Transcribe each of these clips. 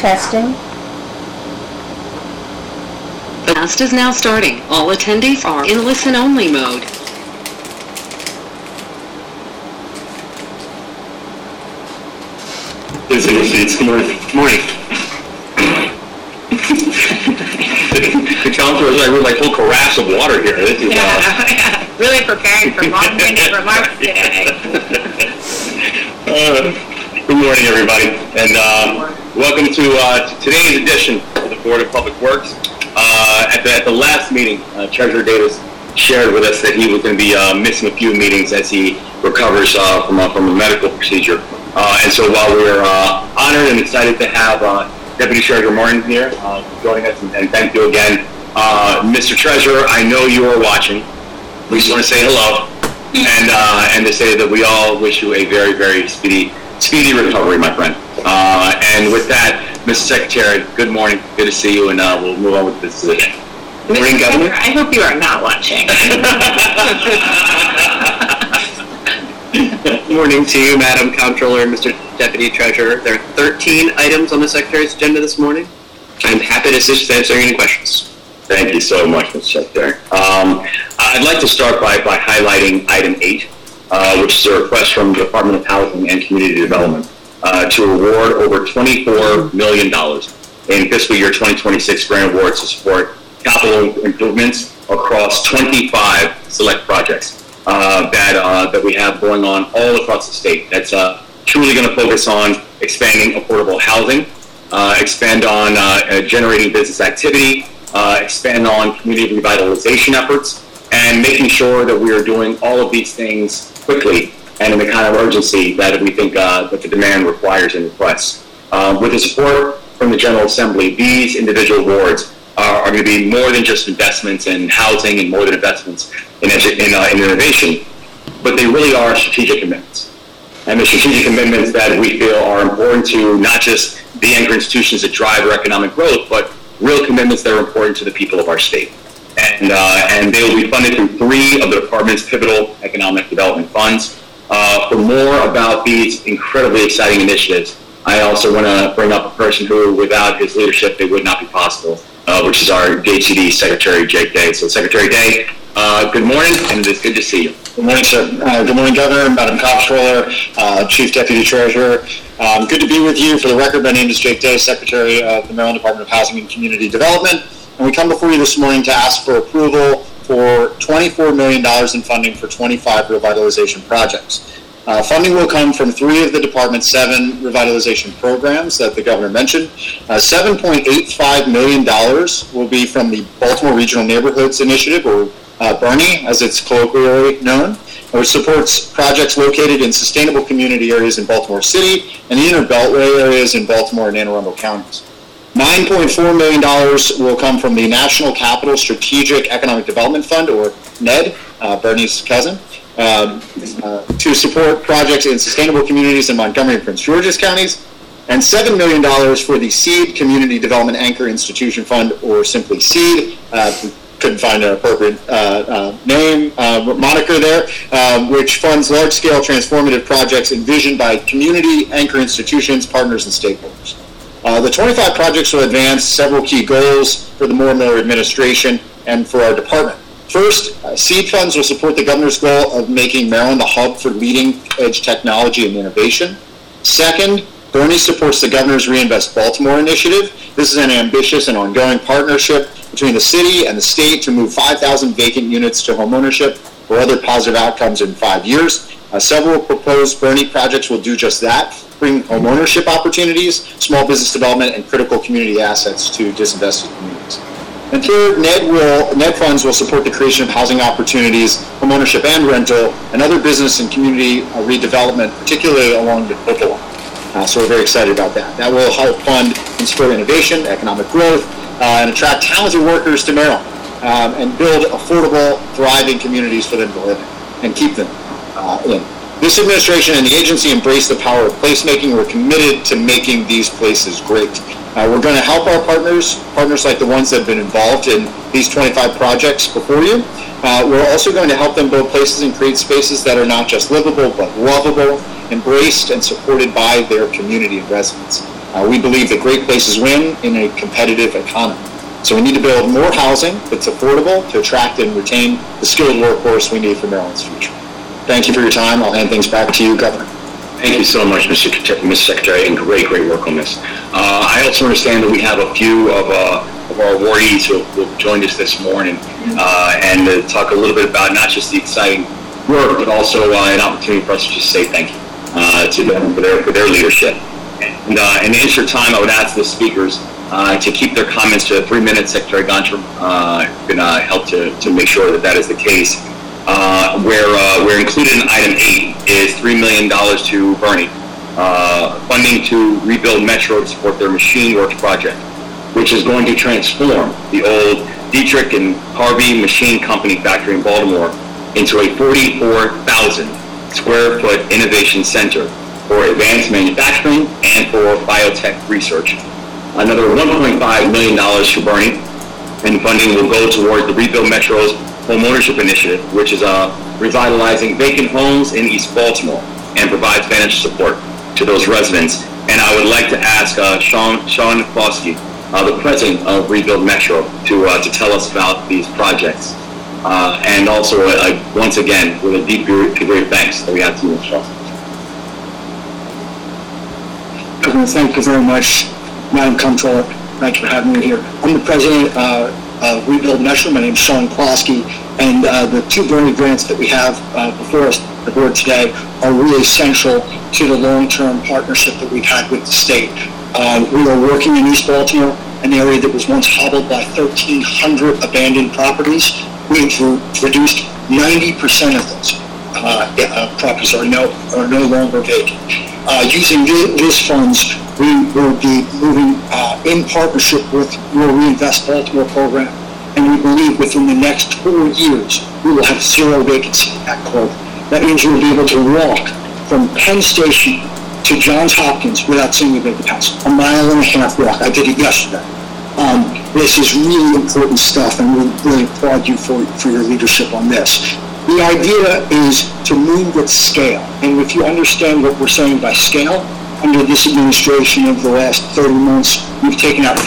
Testing. The cast is now starting. All attendees are in listen-only mode. Good morning. The counselor is like full carafe of water here. This is, really preparing for long-winded remarks today. Good morning, everybody, and welcome to today's edition of the Board of Public Works. At the last meeting, Treasurer Davis shared with us that he was going to be missing a few meetings as he recovers from a medical procedure. And so while we're honored and excited to have Deputy Treasurer Martin here joining us, and thank you again, Mr. Treasurer, I know you are watching. We just want to say hello and to say that we all wish you a very, very speedy recovery, my friend. And with that, Mr. Secretary, good morning. Good to see you, and we'll move on with this today. Good morning, Governor. I hope you are not watching. Good morning to you, Madam Comptroller and Mr. Deputy Treasurer. There are 13 items on the Secretary's agenda this morning. I'm happy to assist with answering any questions. Thank you so much, Mr. Secretary. I'd like to start by highlighting item 8, which is a request from the Department of Housing and Community Development to award over $24 million in fiscal year 2026 grant awards to support capital improvements across 25 select projects that we have going on all across the state. That's truly going to focus on expanding affordable housing, expand on generating business activity, expand on community revitalization efforts, and making sure that we are doing all of these things quickly and in the kind of urgency that we think that the demand requires and requests. With the support from the General Assembly, these individual awards are going to be more than just investments in housing and more than investments in innovation, but they really are strategic commitments. And the strategic commitments that we feel are important to not just the anchor institutions that drive our economic growth, but real commitments that are important to the people of our state. And they will be funded through 3 of the department's pivotal economic development funds. For more about these incredibly exciting initiatives, I also want to bring up a person who, without his leadership, it would not be possible, which is our DHCD Secretary, Jake Day. So, Secretary Day, good morning, and it is good to see you. Good morning, sir. Good morning, Governor, Madam Comptroller, Chief Deputy Treasurer. Good to be with you. For the record, my name is Jake Day, Secretary of the Maryland Department of Housing and Community Development, and we come before you this morning to ask for approval for $24 million in funding for 25 revitalization projects. Funding will come from 3 of the department's 7 revitalization programs that the governor mentioned. $7.85 million will be from the Baltimore Regional Neighborhoods Initiative, or BRNI, as it's colloquially known, which supports projects located in sustainable community areas in Baltimore City and the inner Beltway areas in Baltimore and Anne Arundel counties. $9.4 million will come from the National Capital Strategic Economic Development Fund, or NED, BRNI's cousin, to support projects in sustainable communities in Montgomery and Prince George's counties, and $7 million for the SEED Community Development Anchor Institution Fund, or simply SEED. Couldn't find an appropriate moniker there, which funds large-scale transformative projects envisioned by community anchor institutions, partners, and stakeholders. The 25 projects will advance several key goals for the Moore Miller administration and for our department. First, SEED funds will support the governor's goal of making Maryland the hub for leading-edge technology and innovation. Second, BRNI supports the governor's Reinvest Baltimore initiative. This is an ambitious and ongoing partnership between the city and the state to move 5,000 vacant units to homeownership or other positive outcomes in 5 years. Several proposed BRNI projects will do just that, bring homeownership opportunities, small business development, and critical community assets to disinvested communities. And third, NED funds will support the creation of housing opportunities, homeownership and rental, and other business and community redevelopment, particularly along the Coastal Line. So we're very excited about that. That will help fund and support innovation, economic growth, and attract talented workers to Maryland, and build affordable, thriving communities for them to live in and keep them in. This administration and the agency embrace the power of placemaking. We're committed to making these places great. We're going to help our partners like the ones that have been involved in these 25 projects before you. We're also going to help them build places and create spaces that are not just livable, but lovable, embraced, and supported by their community and residents. We believe that great places win in a competitive economy. So we need to build more housing that's affordable to attract and retain the skilled workforce we need for Maryland's future. Thank you for your time. I'll hand things back to you, Governor. Thank you so much, Mr. Secretary, and great work on this. I also understand that we have a few of our awardees who joined us this morning and to talk a little bit about not just the exciting work, but also an opportunity for us to just say thank you to them for their leadership. And in the interest of time, I would ask the speakers to keep their comments to 3 minutes. Secretary Gontram can help to make sure that is the case. Where included in item 8 is $3 million to Bernie, funding to rebuild Metro to support their Machine Works project, which is going to transform the old Dietrich and Harvey Machine Company factory in Baltimore into a 44,000 square foot innovation center for advanced manufacturing and for biotech research. Another $1.5 million to Bernie, and funding will go towards the Rebuild Metro's Home Ownership Initiative, which is revitalizing vacant homes in East Baltimore and provides financial support to those residents. And I would like to ask Sean Klosky, the president of Rebuild Metro, to tell us about these projects. And also, once again, with a deep degree of thanks that we have to you, Sean. Thank you very much, Madam Comptroller. Thank you for having me here. I'm the president of Rebuild Metro. My name is Sean Klosky, and the 2 Bernie grants that we have before us, the board today, are really central to the long-term partnership that we've had with the state. We are working in East Baltimore, an area that was once hobbled by 1,300 abandoned properties. We've reduced 90% of those properties are no longer vacant. Using these funds, we will be moving in partnership with your Reinvest Baltimore program, and we believe within the next 4 years, we will have 0 vacancy in that program. That means you'll be able to walk from Penn Station to Johns Hopkins without seeing a vacant house. A 1.5 mile walk. I did it yesterday. This is really important stuff, and we really applaud you for your leadership on this. The idea is to move with scale, and if you understand what we're saying by scale, under this administration over the last 30 months, we've taken out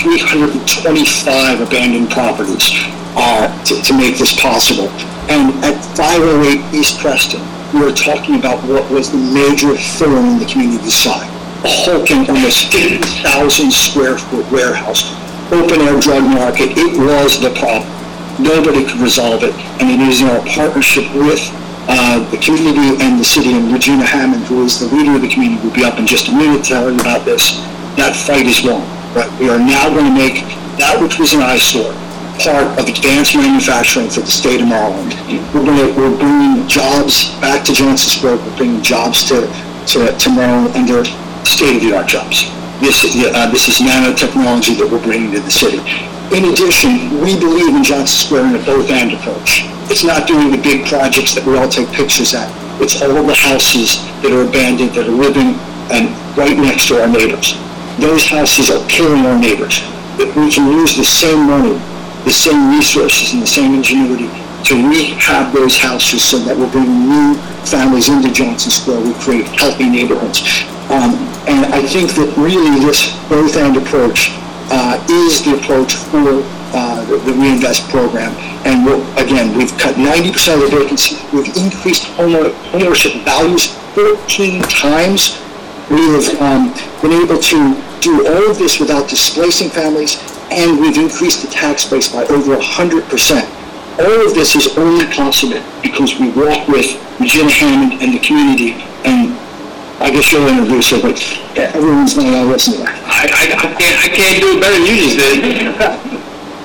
325 abandoned properties to make this possible. And at 508 East Preston, we were talking about what was the major thorn in the community side, a hulking, almost 50,000 square foot warehouse, open air drug market. It was the problem. Nobody could resolve it, and it is in our partnership with the community and the city, and Regina Hammond, who is the leader of the community, will be up in just a minute telling you about this. That fight is won. Right? We are now going to make that which was an eyesore part of advanced manufacturing for the state of Maryland. We're bringing jobs back to Johnson Square. We're bringing jobs to Maryland, and they're state-of-the-art jobs. This is nanotechnology that we're bringing to the city. In addition, we believe in Johnson Square in a both-and approach. It's not doing the big projects that we all take pictures at. It's all of the houses that are abandoned, that are living and right next to our neighbors. Those houses are killing our neighbors. That we can use the same money, the same resources, and the same ingenuity to rehab those houses so that we're bringing new families into Johnson Square. We create healthy neighborhoods. And I think that really this both-and approach is the approach for the Reinvest program. And again, we've cut 90% of the vacancy. We've increased ownership values 14 times. We have been able to do all of this without displacing families, and we've increased the tax base by over 100%. All of this is only possible because we work with Regina Hammond and the community, and I guess you'll introduce her, but everyone's not going to listen to that. I can't do it better than you just did.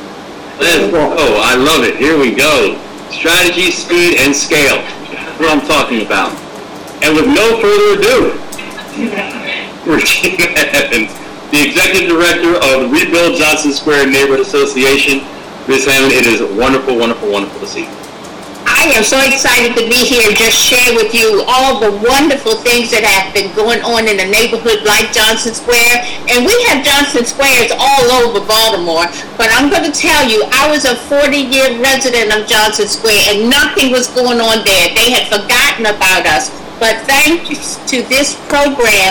Oh, I love it. Here we go. Strategy, speed, and scale. That's what I'm talking about. And with no further ado, Regina Hammond, the Executive Director of the Rebuild Johnson Square Neighborhood Association. Ms. Hammond, it is wonderful, wonderful, wonderful to see you. I am so excited to be here and just share with you all the wonderful things that have been going on in a neighborhood like Johnson Square. And we have Johnson Squares all over Baltimore. But I'm going to tell you, I was a 40-year resident of Johnson Square, and nothing was going on there. They had forgotten about us. But thanks to this program,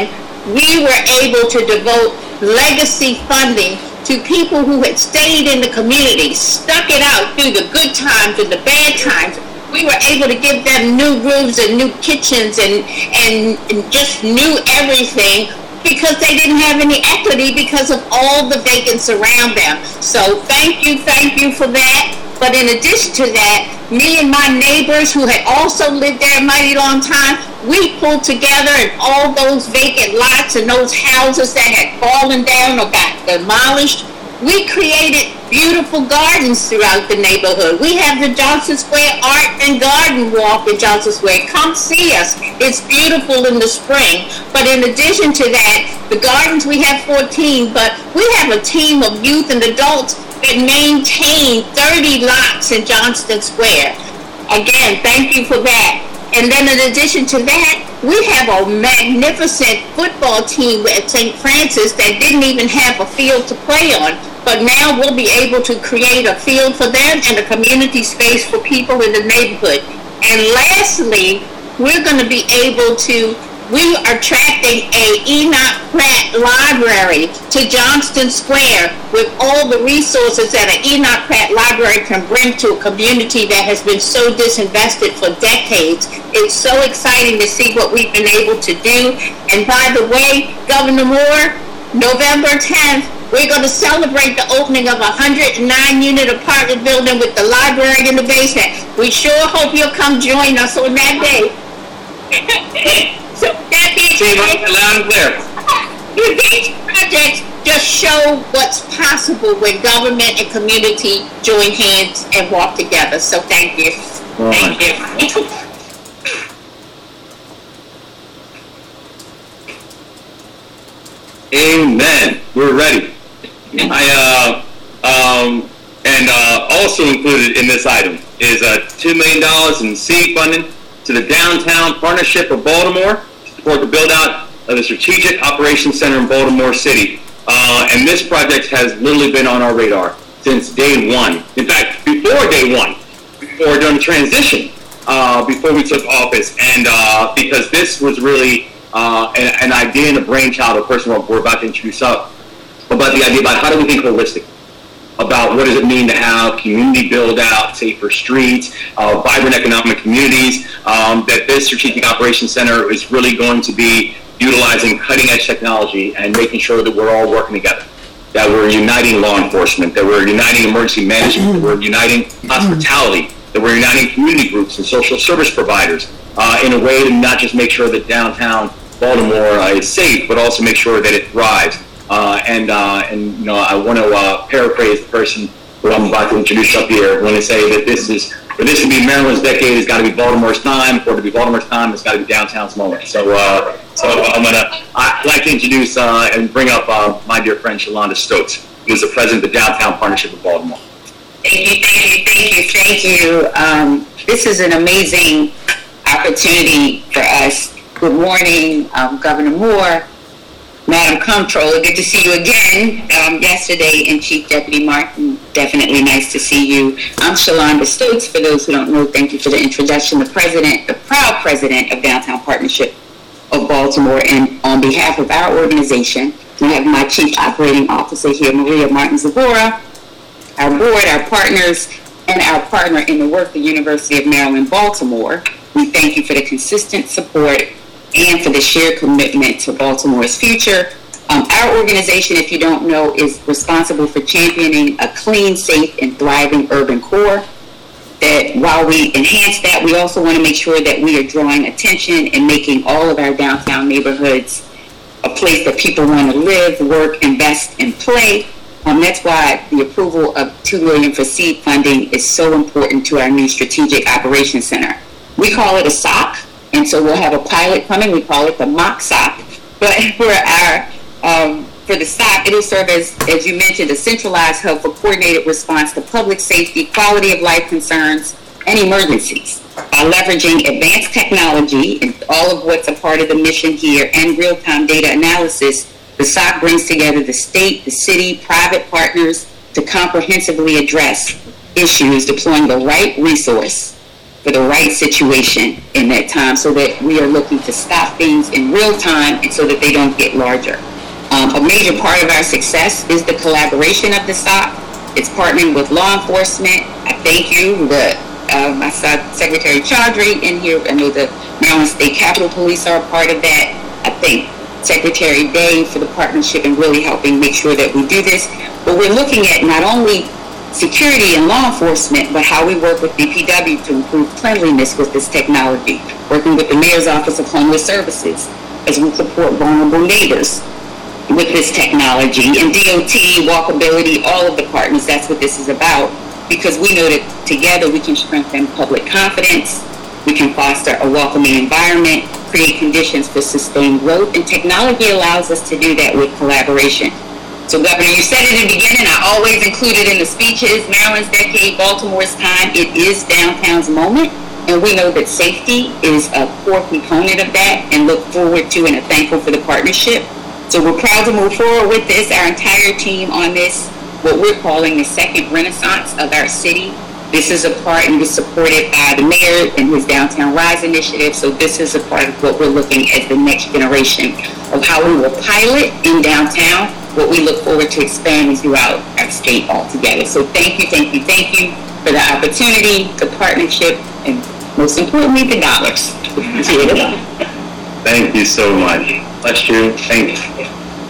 we were able to devote legacy funding to people who had stayed in the community, stuck it out through the good times and the bad times. We were able to give them new roofs and new kitchens and just new everything, because they didn't have any equity because of all the vacants around them. So thank you for that. But in addition to that, me and my neighbors who had also lived there a mighty long time, we pulled together and all those vacant lots and those houses that had fallen down or got demolished, we created beautiful gardens throughout the neighborhood. We have the Johnson Square Art and Garden Walk in Johnson Square. Come see us. It's beautiful in the spring. But in addition to that, the gardens, we have 14, but we have a team of youth and adults that maintain 30 lots in Johnston Square. Again, thank you for that. And then in addition to that, we have a magnificent football team at St. Francis that didn't even have a field to play on. But now we'll be able to create a field for them and a community space for people in the neighborhood. And lastly, we're going to be able to, we are attracting a Enoch Pratt Library to Johnston Square with all the resources that an Enoch Pratt Library can bring to a community that has been so disinvested for decades. It's so exciting to see what we've been able to do. And by the way, Governor Moore, November 10th, we're going to celebrate the opening of a 109-unit apartment building with the library in the basement. We sure hope you'll come join us on that day. So that being said, loud and clear. These projects just show what's possible when government and community join hands and walk together. So thank you. Thank you. Amen. We're ready. Also included in this item is $2 million in seed funding to the Downtown Partnership of Baltimore to support the build-out of the Strategic Operations Center in Baltimore City. And this project has literally been on our radar since day one. In fact, before day one, during the transition, before we took office, and because this was really an idea and a brainchild of a person we're about to introduce up, about the idea about how do we think holistic about what does it mean to have community build out, safer streets, vibrant economic communities, that this Strategic Operations Center is really going to be utilizing cutting edge technology and making sure that we're all working together, that we're uniting law enforcement, that we're uniting emergency management, that we're uniting hospitality, that we're uniting community groups and social service providers in a way to not just make sure that downtown Baltimore is safe, but also make sure that it thrives. And you know, I want to paraphrase the person who I'm about to introduce up here when they say that for this to be Maryland's decade, it's got to be Baltimore's time. For it to be Baltimore's time, it's got to be downtown's moment. So I'd like to introduce and bring up my dear friend Shalonda Stokes, who is the president of the Downtown Partnership of Baltimore. Thank you. This is an amazing opportunity for us. Good morning, Governor Moore, Madam Comptroller. Good to see you again yesterday, and Chief Deputy Martin. Definitely nice to see you. I'm Shalonda Stokes. For those who don't know, thank you for the introduction. The proud president of Downtown Partnership of Baltimore, and on behalf of our organization, we have my Chief Operating Officer here, Maria Martin-Zabora, our board, our partners, and our partner in the work, the University of Maryland, Baltimore. We thank you for the consistent support and for the shared commitment to Baltimore's future. Our organization, if you don't know, is responsible for championing a clean, safe, and thriving urban core. That while we enhance that, we also want to make sure that we are drawing attention and making all of our downtown neighborhoods a place that people want to live, work, invest, and play. That's why the approval of $2 million for seed funding is so important to our new Strategic Operations Center. We call it a SOC, and so we'll have a pilot coming. We call it the mock SOC. But for the SOC, it'll serve as you mentioned, a centralized hub for coordinated response to public safety, quality of life concerns, and emergencies. By leveraging advanced technology and all of what's a part of the mission here and real-time data analysis, the SOC brings together the state, the city, private partners to comprehensively address issues, deploying the right resource for for the right situation in that time, so that we are looking to stop things in real time and so that they don't get larger. A major part of our success is the collaboration of the SOC. It's partnering with law enforcement. I thank you. I saw Secretary Chaudhry in here. I know the Maryland State Capitol Police are a part of that. I thank Secretary Day for the partnership and really helping make sure that we do this. But we're looking at not only security and law enforcement, but how we work with DPW to improve cleanliness with this technology, working with the Mayor's Office of Homeless Services as we support vulnerable neighbors with this technology, and DOT, walkability, all of the partners. That's what this is about, because we know that together we can strengthen public confidence, we can foster a welcoming environment, create conditions for sustained growth, and technology allows us to do that with collaboration. So, Governor, you said it in the beginning, I always include it in the speeches, Maryland's decade, Baltimore's time. It is downtown's moment, and we know that safety is a core component of that, and look forward to and are thankful for the partnership. So we're proud to move forward with this, our entire team on this, what we're calling the second renaissance of our city. This is a part, and was supported by the mayor and his Downtown Rise initiative. So this is a part of what we're looking at the next generation of how we will pilot in downtown, what we look forward to expanding throughout our state altogether. So thank you for the opportunity, the partnership, and most importantly, the dollars. Thank you so much. Bless you. Thank you.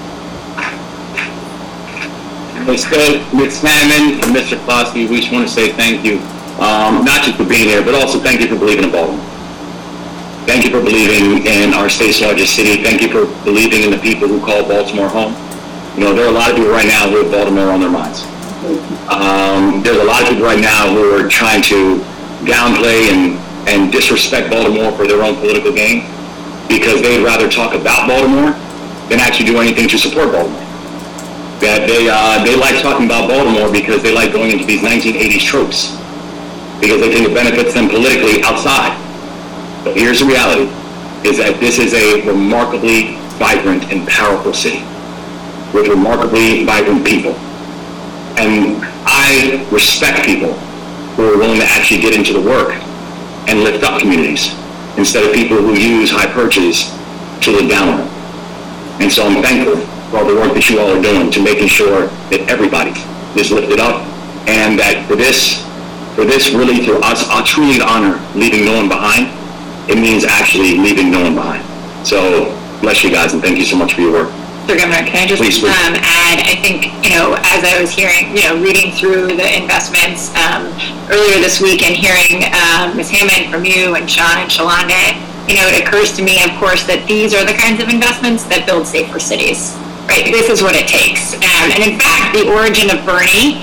Ms. Hammond and Mr. Klosky, we just want to say thank you, not just for being here, but also thank you for believing in Baltimore. Thank you for believing in our state's largest city. Thank you for believing in the people who call Baltimore home. You know, there are a lot of people right now who have Baltimore on their minds. There's a lot of people right now who are trying to downplay and disrespect Baltimore for their own political gain, because they'd rather talk about Baltimore than actually do anything to support Baltimore. That they like talking about Baltimore because they like going into these 1980s tropes, because they think it benefits them politically outside. But here's the reality, is that this is a remarkably vibrant and powerful city with remarkably vibrant people. And I respect people who are willing to actually get into the work and lift up communities, instead of people who use high perches to look down on them. And so I'm thankful for all the work that you all are doing to making sure that everybody is lifted up, and that for this really, to us, I truly honor leaving no one behind. It means actually leaving no one behind. So bless you guys, and thank you so much for your work. Mr. Governor, can I just add, I think, as I was hearing, reading through the investments earlier this week and hearing Ms. Hammond from you and Sean and Shalonda, it occurs to me, of course, that these are the kinds of investments that build safer cities, right? This is what it takes. And in fact, the origin of Bernie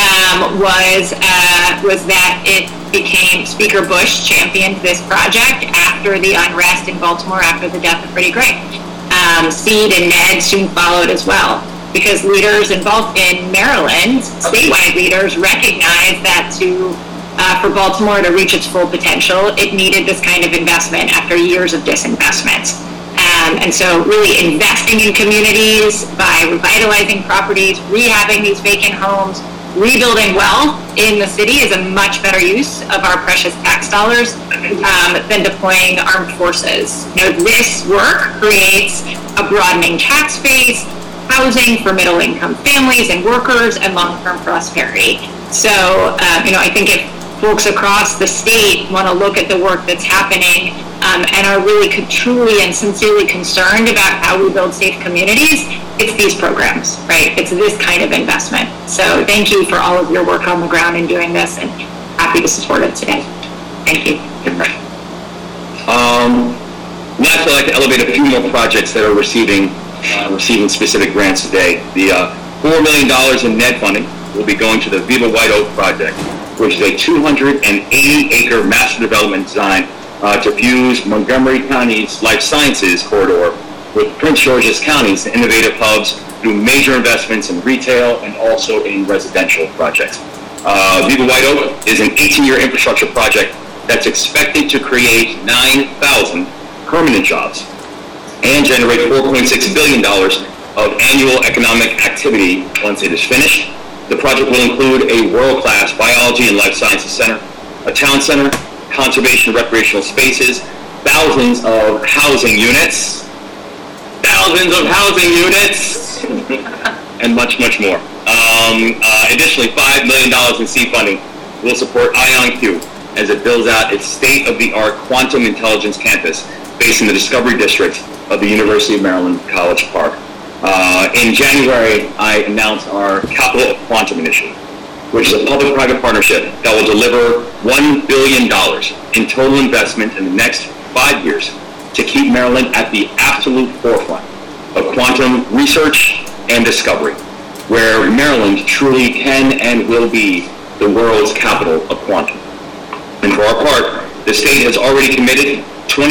was that it became, Speaker Bush championed this project after the unrest in Baltimore after the death of Freddie Gray. Seed and Ned soon followed as well, because leaders involved in Maryland, statewide leaders, recognized that for Baltimore to reach its full potential, it needed this kind of investment after years of disinvestment. And so really investing in communities by revitalizing properties, rehabbing these vacant homes, rebuilding wealth in the city is a much better use of our precious tax dollars than deploying armed forces. This work creates a broadening tax base, housing for middle-income families and workers, and long-term prosperity. So, I think if folks across the state want to look at the work that's happening and are really truly and sincerely concerned about how we build safe communities, it's these programs, right? It's this kind of investment. So thank you for all of your work on the ground in doing this, and happy to support it today. Thank you. Next, I'd like to elevate a few more projects that are receiving specific grants today. The $4 million in NED funding will be going to the Viva White Oak project, which is a 280-acre master development design to fuse Montgomery County's life sciences corridor with Prince George's County's innovative hubs through major investments in retail and also in residential projects. Viva White Oak is an 18-year infrastructure project that's expected to create 9,000 permanent jobs and generate $4.6 billion of annual economic activity once it is finished. The project will include a world-class biology and life sciences center, a town center, conservation of recreational spaces, thousands of housing units, and much, much more. Additionally, $5 million in seed funding will support IonQ as it builds out its state-of-the-art quantum intelligence campus based in the Discovery District of the University of Maryland, College Park. In January, I announced our Capital of Quantum Initiative, which is a public-private partnership that will deliver $1 billion in total investment in the next 5 years to keep Maryland at the absolute forefront of quantum research and discovery, where Maryland truly can and will be the world's capital of quantum. And for our part, the state has already committed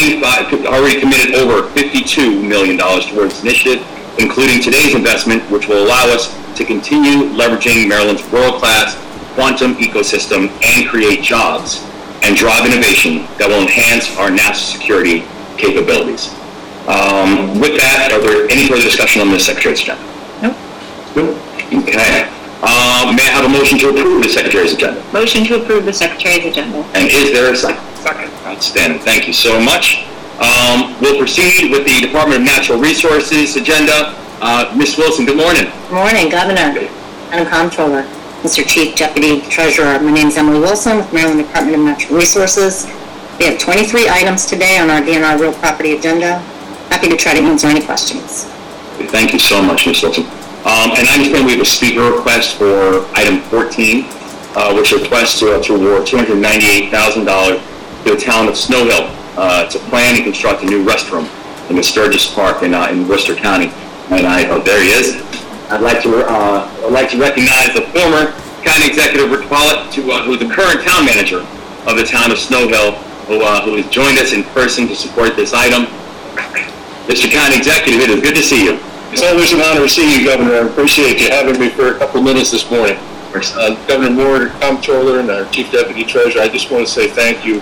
over $52 million towards this initiative, including today's investment, which will allow us to continue leveraging Maryland's world-class quantum ecosystem and create jobs and drive innovation that will enhance our national security capabilities. With that, are there any further discussion on this Secretary's agenda? Nope. Okay. May I have a motion to approve the Secretary's agenda? Motion to approve the Secretary's agenda. And is there a second? Second. Outstanding. Thank you so much. We'll proceed with the Department of Natural Resources agenda. Ms. Wilson, good morning. Good morning, Governor, Madam Comptroller, Mr. Chief Deputy Treasurer. My name is Emily Wilson with Maryland Department of Natural Resources. We have 23 items today on our DNR real property agenda. Happy to try to answer any questions. Thank you so much, Ms. Wilson. And I understand we have a speaker request for item 14, which requests to award $298,000 to the town of Snow Hill to plan and construct a new restroom in the Sturgis Park in Worcester County. And there he is. I'd like to recognize the former county executive, Rick Follett, who's the current town manager of the town of Snow Hill, who has joined us in person to support this item. Mr. County Executive, it is good to see you. It's always an honor to see you, Governor. I appreciate you having me for a couple minutes this morning. Governor Moore, Comptroller, and our Chief Deputy Treasurer, I just want to say thank you.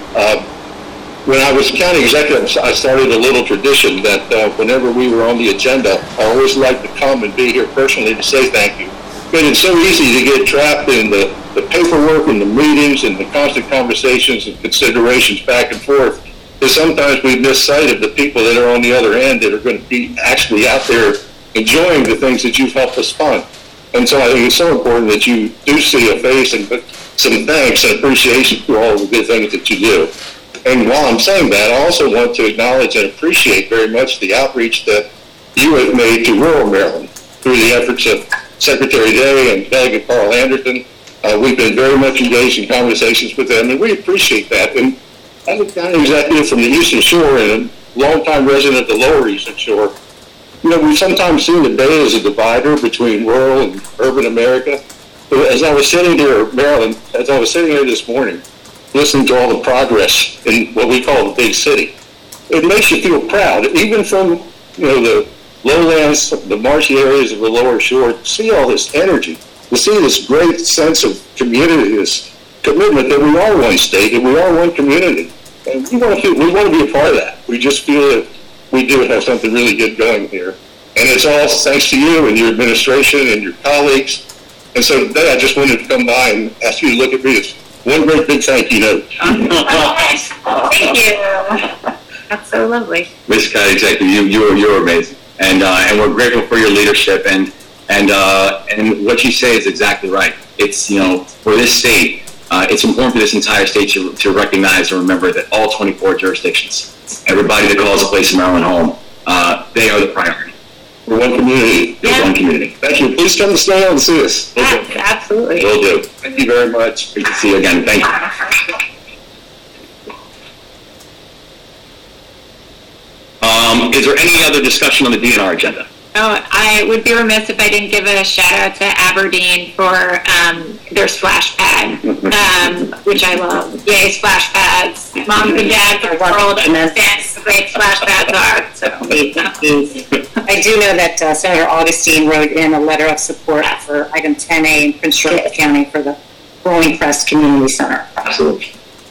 When I was county executive, I started a little tradition that whenever we were on the agenda, I always liked to come and be here personally to say thank you. But it's so easy to get trapped in the paperwork and the meetings and the constant conversations and considerations back and forth that sometimes we miss sight of the people that are on the other end that are going to be actually out there enjoying the things that you've helped us fund. And so I think it's so important that you do see a face and some thanks and appreciation for all the good things that you do. And while I'm saying that, I also want to acknowledge and appreciate very much the outreach that you have made to rural Maryland through the efforts of Secretary Day and Delegate Carl Anderson. We've been very much engaged in conversations with them, and we appreciate that. And as a county executive from the Eastern Shore and a longtime resident of the Lower Eastern Shore, you know, we've sometimes seen the day as a divider between rural and urban America. But as I was sitting there, Maryland, as I was sitting there this morning, listening to all the progress in what we call the big city, it makes you feel proud, even from, you know, the lowlands, the marshy areas of the Lower Shore, to see all this energy, to see this great sense of community, this commitment that we are one state and we are one community. And we want to be a part of that. We just feel that we do have something really good going here. And it's all thanks to you and your administration and your colleagues. And so today I just wanted to come by and ask you to look at me as one great big thank you note. Thank you. That's so lovely. Mr. County Executive, you're amazing. And we're grateful for your leadership. And what you say is exactly right. It's, you know, for this state, it's important for this entire state to recognize and remember that all 24 jurisdictions, everybody that calls a place in Maryland home, they are the priority. We're one community. We're one community. Thank you. Please come to Snow Hill and see us. Absolutely. Will do. Thank you very much. Great to see you again. Thank you. Is there any other discussion on the DNR agenda? Oh, I would be remiss if I didn't give a shout out to Aberdeen for their splash pad, which I love. Yay, splash pads! Moms and dads are world understand how great splash pads are. So. I do know that Senator Augustine wrote in a letter of support for item 10A in Prince George's County for the Rolling Crest Community Center. Absolutely.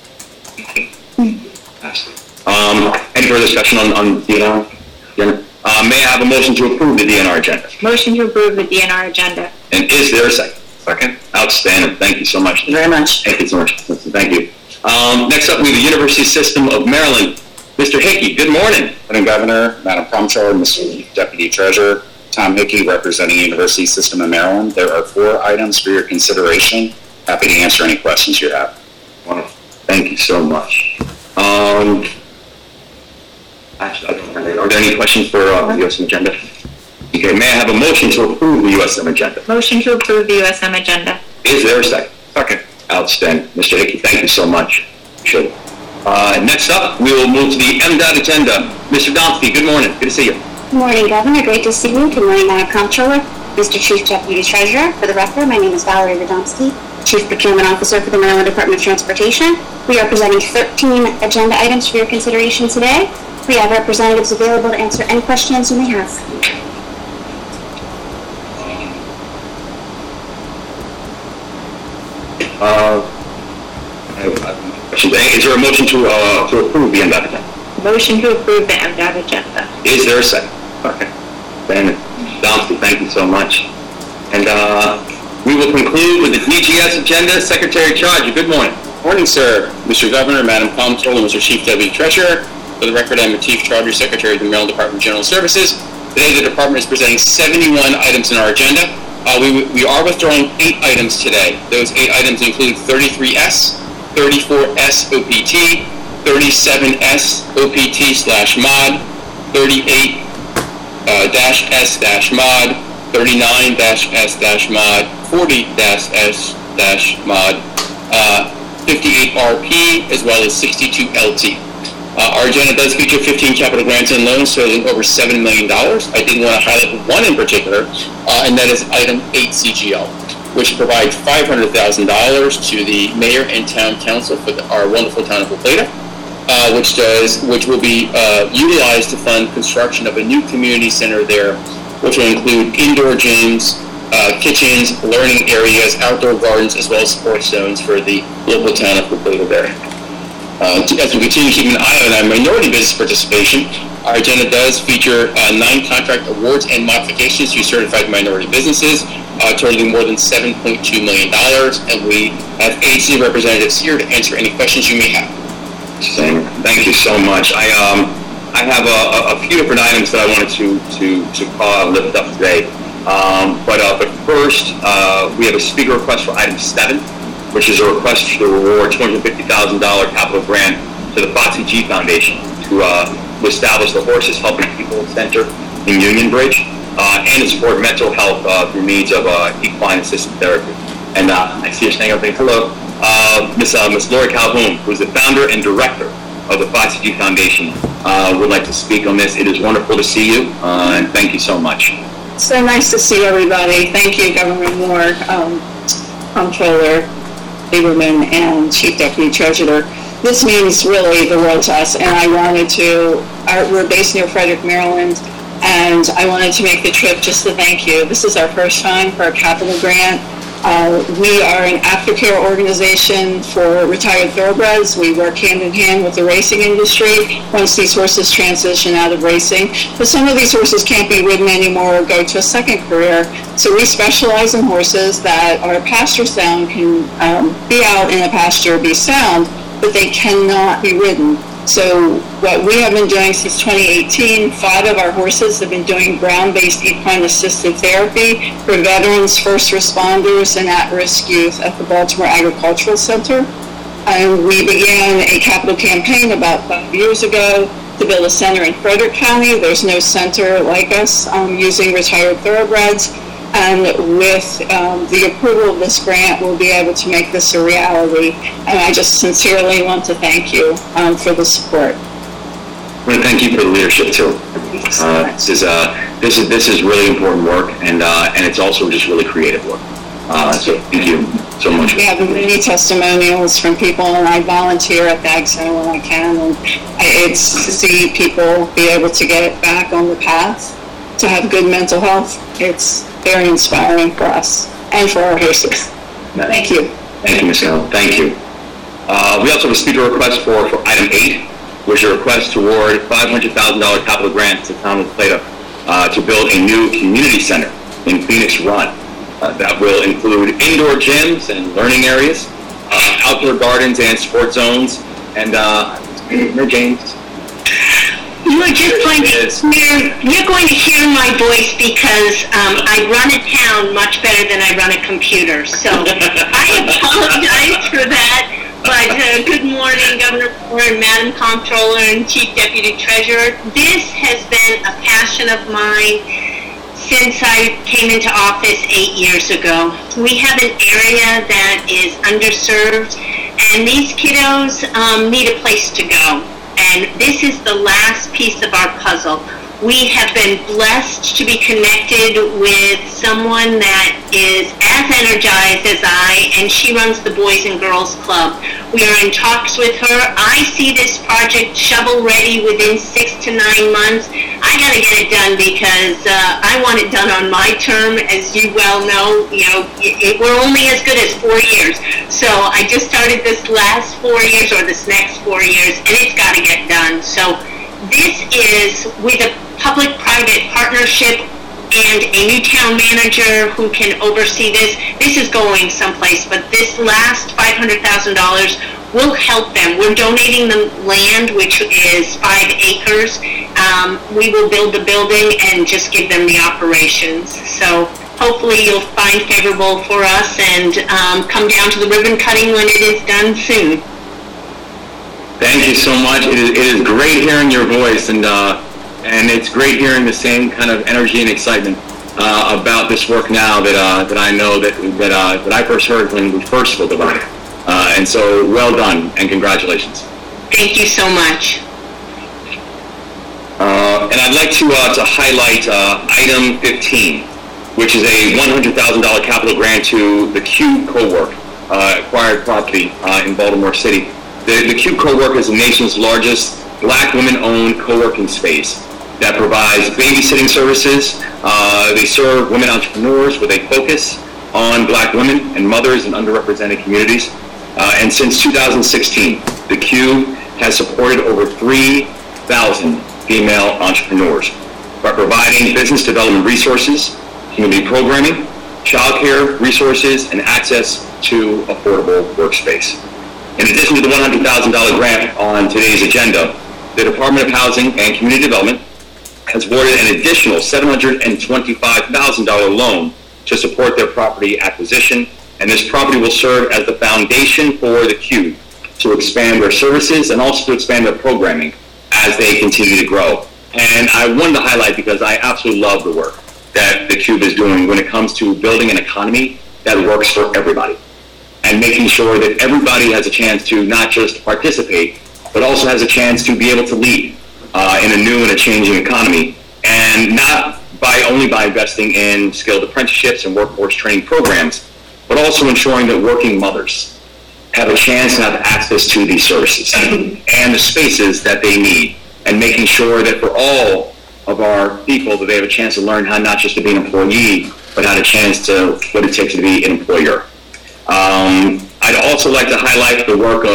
Any further discussion on DNR? May I have a motion to approve the DNR agenda? Motion to approve the DNR agenda. And is there a second? Second. Outstanding. Thank you so much. Thank you very much. Thank you so much. Thank you. Next up, we have the University System of Maryland. Mr. Hickey, good morning. Madam Governor, Madam Comptroller, Mr. Deputy Treasurer, Tom Hickey, representing University System of Maryland. There are 4 items for your consideration. Happy to answer any questions you have. Wonderful. Thank you so much. Actually, are there any questions for the USM agenda? Okay, may I have a motion to approve the USM agenda? Motion to approve the USM agenda. Is there a second? Second. Outstanding. Mr. Hickey, thank you so much. Appreciate it. Next up, we will move to the MDOT agenda. Mr. Domsky, good morning. Good to see you. Good morning, Governor. Great to see you. Good morning, Madam Comptroller, Mr. Chief Deputy Treasurer. For the record, my name is Valerie Radomski, Chief Procurement Officer for the Maryland Department of Transportation. We are presenting 13 agenda items for your consideration today. We have representatives available to answer any questions you may have. Is there a motion to approve the MDOT agenda? Motion to approve the MDOT agenda. Is there a second? Okay. Ben Domsky, thank you so much. And we will conclude with the DGS agenda. Secretary Charger, good morning. Morning, sir. Mr. Governor, Madam Comptroller, Mr. Chief Deputy Treasurer. For the record, I'm the Chief Charger Secretary of the Maryland Department of General Services. Today, the department is presenting 71 items in our agenda. We are withdrawing 8 items today. Those 8 items include 33S, 34S OPT, 37S OPT/mod, 38-S-mod, 39-S-mod, 40-S-mod, 58RP, as well as 62LT. Our agenda does feature 15 capital grants and loans totaling over $7 million. I did want to highlight one in particular, and that is item 8 CGL, which provides $500,000 to the mayor and town council for our wonderful town of La Plata, which will be utilized to fund construction of a new community center there, which will include indoor gyms, kitchens, learning areas, outdoor gardens, as well as sports zones for the local town of La Plata there. As we continue keeping an eye on our minority business participation, our agenda does feature 9 contract awards and modifications to certified minority businesses, totaling more than $7.2 million, and we have agency representatives here to answer any questions you may have. Thank you so much. I have a few different items that I wanted to lift up today. But first, we have a speaker request for item 7, which is a request to award $250,000 capital grant to the Foxy G Foundation to establish the Horses Helping People Center in Union Bridge and to support mental health through means of equine assisted therapy. And I see her saying everything. Hello, Miss Lori Calhoun, who is the founder and director of the Foxy G Foundation, would like to speak on this. It is wonderful to see you, and thank you so much. So nice to see everybody. Thank you, Governor Moore, Comptroller Lieberman, and Chief Deputy Treasurer. This means really the world to us, and I wanted to, we're based near Frederick, Maryland, and I wanted to make the trip just to thank you. This is our first time for a capital grant. We are an aftercare organization for retired thoroughbreds. We work hand in hand with the racing industry once these horses transition out of racing. But some of these horses can't be ridden anymore or go to a second career. So we specialize in horses that are pasture sound, can be out in a pasture, be sound, but they cannot be ridden. So what we have been doing since 2018, 5 of our horses have been doing ground-based equine assisted therapy for veterans, first responders, and at-risk youth at the Baltimore Agricultural Center. And we began a capital campaign about 5 years ago to build a center in Frederick County. There's no center like us using retired thoroughbreds. And with the approval of this grant, we'll be able to make this a reality. And I just sincerely want to thank you for the support. Well, thank you for the leadership too. This is really important work, and it's also just really creative work. So thank you so much. We have many testimonials from people, and I volunteer at the Ag Center when I can. And it's to see people be able to get back on the path to have good mental health. It's very inspiring for us and for our horses. Thank you. Thank you, Ms. Hill. Thank you. We also have a speaker request for item 8, which is a request to award $500,000 capital grant to the town of La Plata to build a new community center in Phoenix Run that will include indoor gyms and learning areas, outdoor gardens and sport zones. And Mayor James. You're just going to you're going to hear my voice because I run a town much better than I run a computer. So I apologize for that. But good morning, Governor Moore and Madam Comptroller and Chief Deputy Treasurer. This has been a passion of mine since I came into office 8 years ago. We have an area that is underserved, and these kiddos need a place to go. And this is the last piece of our puzzle. We have been blessed to be connected with someone that is as energized as I, and she runs the Boys and Girls Club. We are in talks with her. I see this project shovel ready within 6 to 9 months. I got to get it done because I want it done on my term. As you well know, we're only as good as 4 years. So I just started this last 4 years or this next 4 years, and it's got to get done. So this is with a public-private partnership and a new town manager who can oversee this. This is going someplace, but this last $500,000 will help them. We're donating them land, which is 5 acres. We will build the building and just give them the operations. So hopefully you'll find favorable for us and come down to the ribbon cutting when it is done soon. Thank you so much. It is great hearing your voice, and it's great hearing the same kind of energy and excitement about this work now that I know that I first heard when we first spoke about it. And so, well done, and congratulations. Thank you so much. And I'd like to highlight item 15, which is a $100,000 capital grant to the Cube Co-work acquired property in Baltimore City. The Cube Co-work is the nation's largest Black women-owned co-working space that provides babysitting services. They serve women entrepreneurs with a focus on Black women and mothers in underrepresented communities. And since 2016, the Cube has supported over 3,000 female entrepreneurs by providing business development resources, community programming, childcare resources, and access to affordable workspace. In addition to the $100,000 grant on today's agenda, the Department of Housing and Community Development has awarded an additional $725,000 loan to support their property acquisition, and this property will serve as the foundation for the Cube to expand their services and also to expand their programming as they continue to grow. And I wanted to highlight because I absolutely love the work that the Cube is doing when it comes to building an economy that works for everybody, and making sure that everybody has a chance to not just participate, but also has a chance to be able to lead in a new and a changing economy, and not only by investing in skilled apprenticeships and workforce training programs, but also ensuring that working mothers have a chance to have access to these services and the spaces that they need, and making sure that for all of our people that they have a chance to learn how not just to be an employee, but how to chance to what it takes to be an employer. I'd also like to highlight the work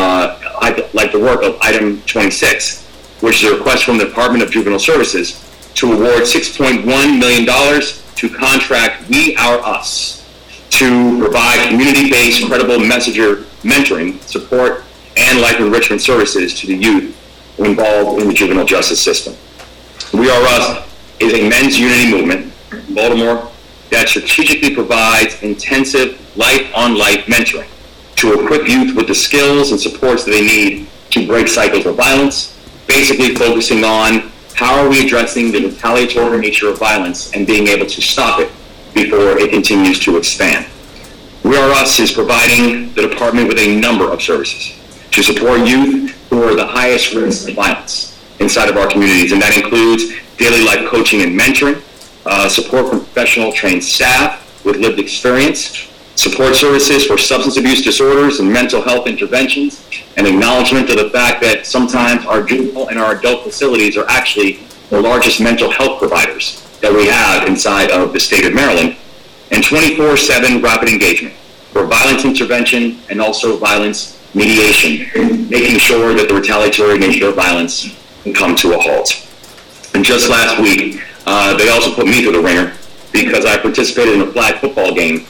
of item 26, which is a request from the Department of Juvenile Services to award $6.1 million to contract We Our Us to provide community-based credible mentoring, support, and life enrichment services to the youth involved in the juvenile justice system. We Are Us is a men's unity movement in Baltimore that strategically provides intensive life-on-life mentoring to equip youth with the skills and supports that they need to break cycles of violence, basically focusing on how are we addressing the retaliatory nature of violence and being able to stop it before it continues to expand. We Are Us is providing the department with a number of services to support youth who are the highest risk of violence inside of our communities, and that includes daily life coaching and mentoring, support from professional trained staff with lived experience, support services for substance abuse disorders and mental health interventions, and acknowledgement of the fact that sometimes our juvenile and our adult facilities are actually the largest mental health providers that we have inside of the state of Maryland, and 24/7 rapid engagement for violence intervention and also violence mediation, making sure that the retaliatory nature of violence can come to a halt. And just last week, they also put me through the ringer because I participated in a flag football game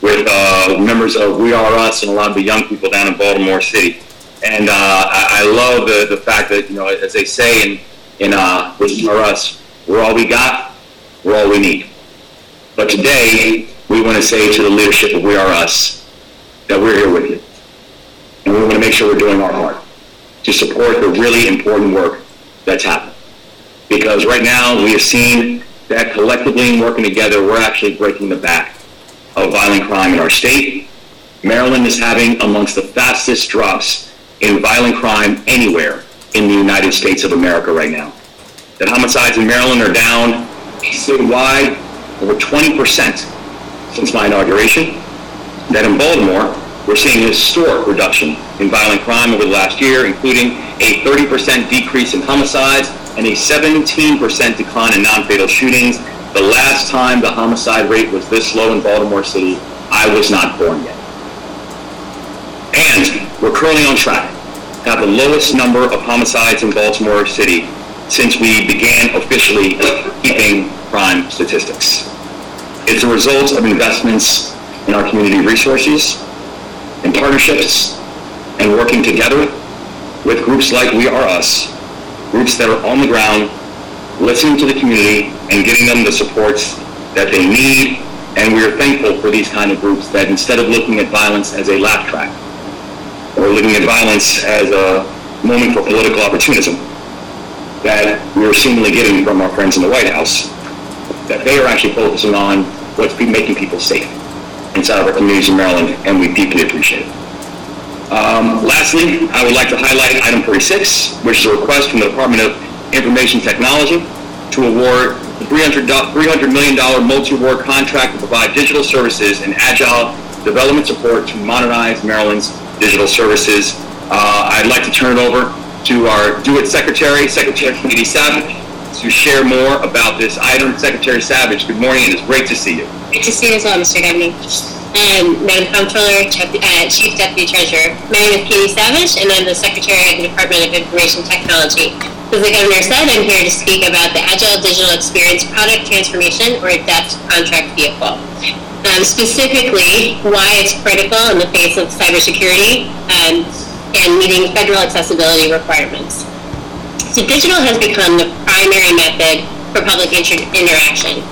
with members of We Are Us and a lot of the young people down in Baltimore City. And I love the fact that, as they say in We Are Us, we're all we got, we're all we need. But today, we want to say to the leadership of We Are Us that we're here with you. And we want to make sure we're doing our part to support the really important work that's happening. Because right now, we have seen that collectively and working together, we're actually breaking the back of violent crime in our state. Maryland is having amongst the fastest drops in violent crime anywhere in the United States of America right now. That homicides in Maryland are down citywide over 20% since my inauguration. That in Baltimore, we're seeing a historic reduction in violent crime over the last year, including a 30% decrease in homicides and a 17% decline in non-fatal shootings. The last time the homicide rate was this low in Baltimore City, I was not born yet. And we're currently on track to have the lowest number of homicides in Baltimore City since we began officially keeping crime statistics. It's a result of investments in our community resources and partnerships and working together with groups like We Are Us, groups that are on the ground, listening to the community and giving them the supports that they need. And we are thankful for these kind of groups that instead of looking at violence as a laugh track or looking at violence as a moment for political opportunism that we are seemingly getting from our friends in the White House, that they are actually focusing on what's making people safe inside of our communities in Maryland, and we deeply appreciate it. Lastly, I would like to highlight item 46, which is a request from the Department of Information Technology to award the $300 million multi-award contract to provide digital services and agile development support to modernize Maryland's digital services. I'd like to turn it over to our DO-IT Secretary, Secretary Katie Savage, to share more about this item. Secretary Savage, good morning, and it's great to see you. Great to see you as well, Mr. Governor. Madam Comptroller, Chief Deputy Treasurer. My name is Katie Savage, and I'm the Secretary of the Department of Information Technology. As the Governor said, I'm here to speak about the Agile Digital Experience Product Transformation, or ADEPT contract vehicle. Specifically, why it's critical in the face of cybersecurity and meeting federal accessibility requirements. So digital has become the primary method for public interaction.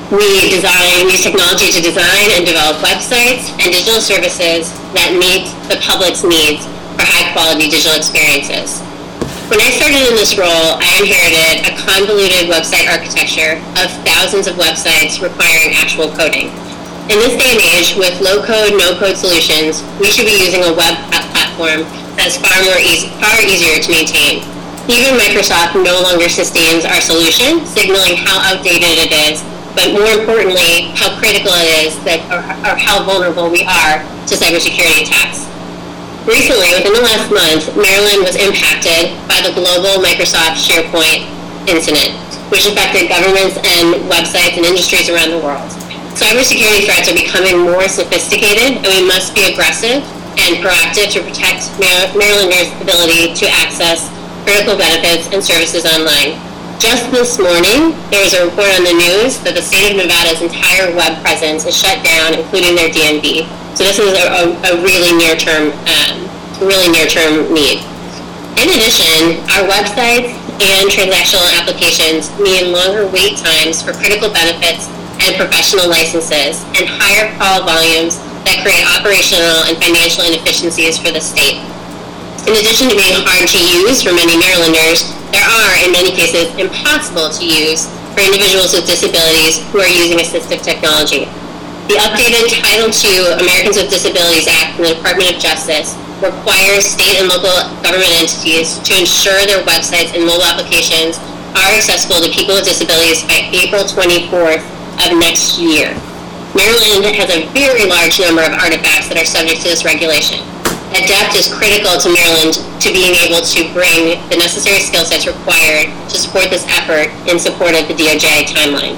We use technology to design and develop websites and digital services that meet the public's needs for high-quality digital experiences. When I started in this role, I inherited a convoluted website architecture of thousands of websites requiring actual coding. In this day and age, with low-code, no-code solutions, we should be using a web platform that's far easier to maintain. Even Microsoft no longer sustains our solution, signaling how outdated it is, but more importantly, how critical it is or how vulnerable we are to cybersecurity attacks. Recently, within the last month, Maryland was impacted by the global Microsoft SharePoint incident, which affected governments and websites and industries around the world. Cybersecurity threats are becoming more sophisticated, and we must be aggressive and proactive to protect Marylanders' ability to access critical benefits and services online. Just this morning, there was a report on the news that the state of Nevada's entire web presence is shut down, including their DMV. So this is a really near-term need. In addition, our websites and transactional applications mean longer wait times for critical benefits and professional licenses, and higher call volumes that create operational and financial inefficiencies for the state. In addition to being hard to use for many Marylanders, there are, in many cases, impossible to use for individuals with disabilities who are using assistive technology. The updated Title II Americans with Disabilities Act from the Department of Justice requires state and local government entities to ensure their websites and mobile applications are accessible to people with disabilities by April 24th of next year. Maryland has a very large number of artifacts that are subject to this regulation. ADEPT is critical to Maryland to being able to bring the necessary skill sets required to support this effort in support of the DOJ timeline.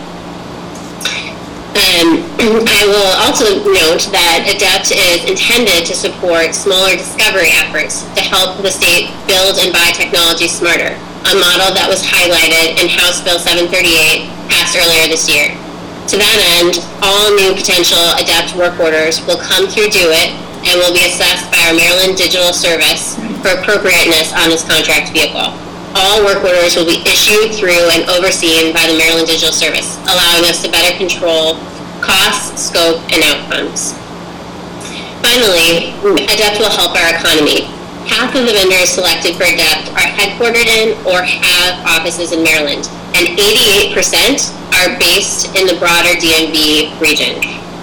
I will also note that ADEPT is intended to support smaller discovery efforts to help the state build and buy technology smarter, a model that was highlighted in House Bill 738 passed earlier this year. To that end, all new potential ADEPT work orders will come through DO-IT and will be assessed by our Maryland Digital Service for appropriateness on this contract vehicle. All work orders will be issued through and overseen by the Maryland Digital Service, allowing us to better control costs, scope, and outcomes. Finally, ADEPT will help our economy. Half of the vendors selected for ADEPT are headquartered in or have offices in Maryland, and 88% are based in the broader DMV region.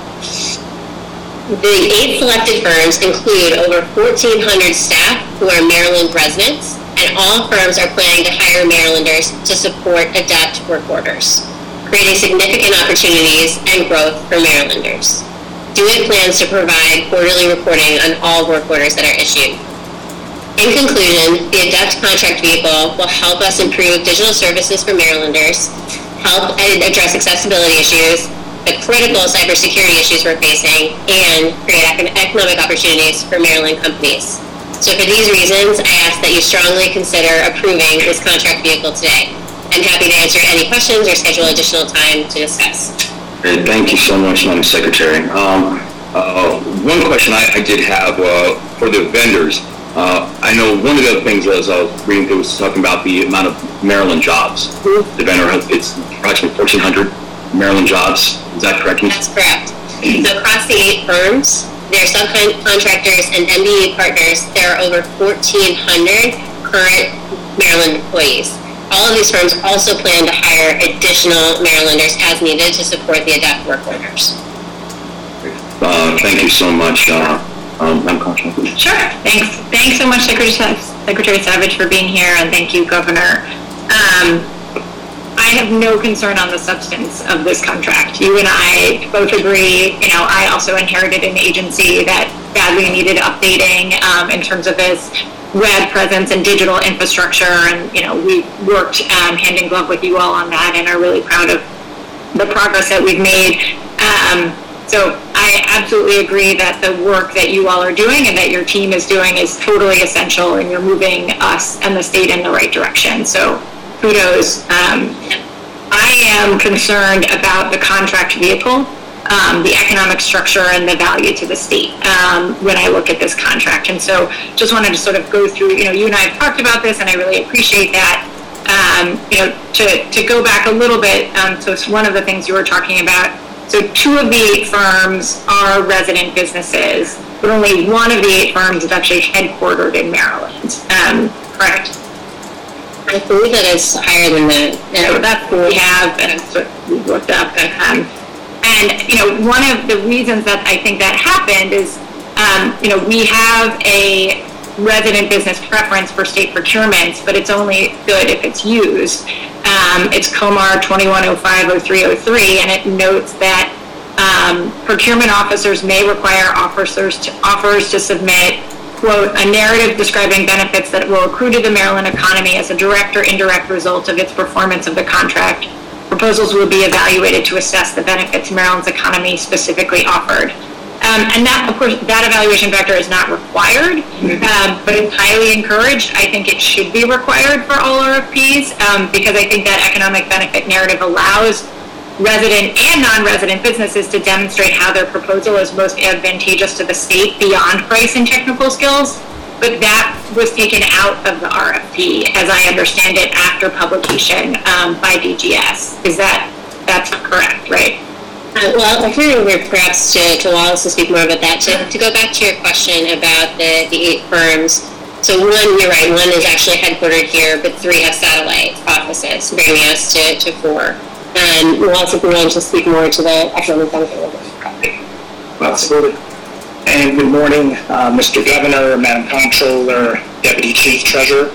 The 8 selected firms include over 1,400 staff who are Maryland residents, and all firms are planning to hire Marylanders to support ADEPT work orders, creating significant opportunities and growth for Marylanders. DO-IT plans to provide quarterly reporting on all work orders that are issued. In conclusion, the ADEPT contract vehicle will help us improve digital services for Marylanders, help address accessibility issues, the critical cybersecurity issues we're facing, and create economic opportunities for Maryland companies. So for these reasons, I ask that you strongly consider approving this contract vehicle today. I'm happy to answer any questions or schedule additional time to discuss. Great. Thank you so much, Madam Secretary. One question I did have for the vendors. I know one of the other things as I was reading through was talking about the amount of Maryland jobs. The vendor has, it's approximately 1,400 Maryland jobs. Is that correct? That's correct. So across the 8 firms, their subcontractors and MBE partners, there are over 1,400 current Maryland employees. All of these firms also plan to hire additional Marylanders as needed to support the ADEPT work orders. Thank you so much, Madam Comptroller. Sure. Thanks so much, Secretary Savage, for being here, and thank you, Governor. I have no concern on the substance of this contract. You and I both agree. I also inherited an agency that badly needed updating in terms of its web presence and digital infrastructure, and we worked hand in glove with you all on that, and are really proud of the progress that we've made. So I absolutely agree that the work that you all are doing and that your team is doing is totally essential, and you're moving us and the state in the right direction. So kudos. I am concerned about the contract vehicle, the economic structure, and the value to the state when I look at this contract. And so just wanted to sort of go through, you and I have talked about this, and I really appreciate that. To go back a little bit, so it's one of the things you were talking about. So 2 of the 8 firms are resident businesses, but only one of the 8 firms is actually headquartered in Maryland. Correct? I believe that it's higher than that. That's what we have, and that's what we looked up. And one of the reasons that I think that happened is, we have a resident business preference for state procurements, but it's only good if it's used. It's COMAR 2105-0303, and it notes that procurement officers may require offers to submit, quote, a narrative describing benefits that will accrue to the Maryland economy as a direct or indirect result of its performance of the contract. Proposals will be evaluated to assess the benefits Maryland's economy specifically offered. And that, of course, that evaluation factor is not required, but it's highly encouraged. I think it should be required for all RFPs because I think that economic benefit narrative allows resident and non-resident businesses to demonstrate how their proposal is most advantageous to the state beyond price and technical skills. But that was taken out of the RFP, as I understand it, after publication by DGS. That's correct, right? Well, I'll turn it over perhaps to Wallace to speak more about that. To go back to your question about the 8 firms, so one, you're right, one is actually headquartered here, but 3 have satellite offices, bringing us to 4. And Wallace, if you want to speak more to the economic benefit of the property. Absolutely. And good morning, Mr. Governor, Madam Comptroller, Deputy Chief Treasurer.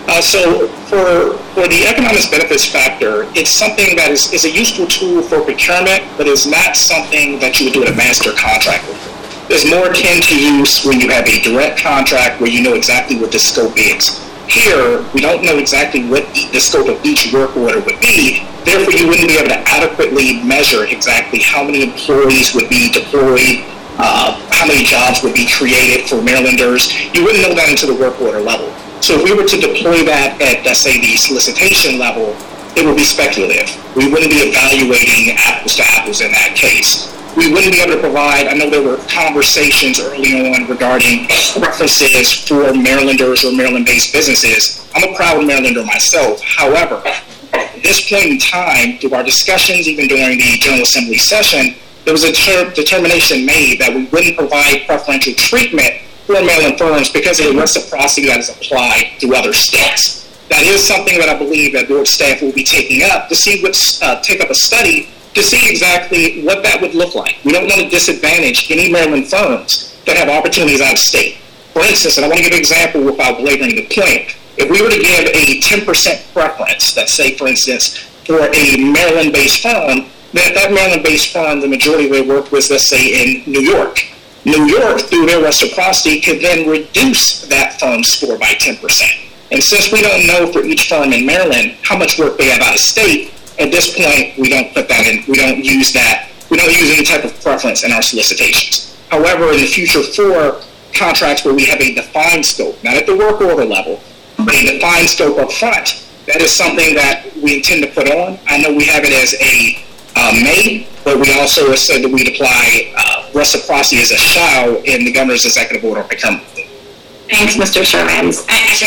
So for the economic benefits factor, it's something that is a useful tool for procurement, but is not something that you would do in a master contract with. It's more akin to use when you have a direct contract where you know exactly what the scope is. Here, we don't know exactly what the scope of each work order would be. Therefore, you wouldn't be able to adequately measure exactly how many employees would be deployed, how many jobs would be created for Marylanders. You wouldn't know that until the work order level. So if we were to deploy that at, let's say, the solicitation level, it would be speculative. We wouldn't be evaluating apples to apples in that case. We wouldn't be able to provide, I know there were conversations early on regarding preferences for Marylanders or Maryland-based businesses. I'm a proud Marylander myself. However, at this point in time, through our discussions, even during the General Assembly session, there was a determination made that we wouldn't provide preferential treatment for Maryland firms because of the reciprocity that is applied to other states. That is something that I believe that board staff will be taking up to see take up a study to see exactly what that would look like. We don't want to disadvantage any Maryland firms that have opportunities out of state. For instance, and I want to give an example without belaboring the point, if we were to give a 10% preference, let's say, for instance, for a Maryland-based firm, then if that Maryland-based firm, the majority of their work was, let's say, in New York. New York, through their reciprocity, could then reduce that firm's score by 10%. And since we don't know for each firm in Maryland how much work they have out of state, at this point, we don't put that in, we don't use that, we don't use any type of preference in our solicitations. However, in the future for contracts where we have a defined scope, not at the work order level, but a defined scope up front, that is something that we intend to put on. I know we have it as a may, but we also have said that we'd apply reciprocity as a shall in the governor's executive order on procurement. Thanks, Mr. Shermans.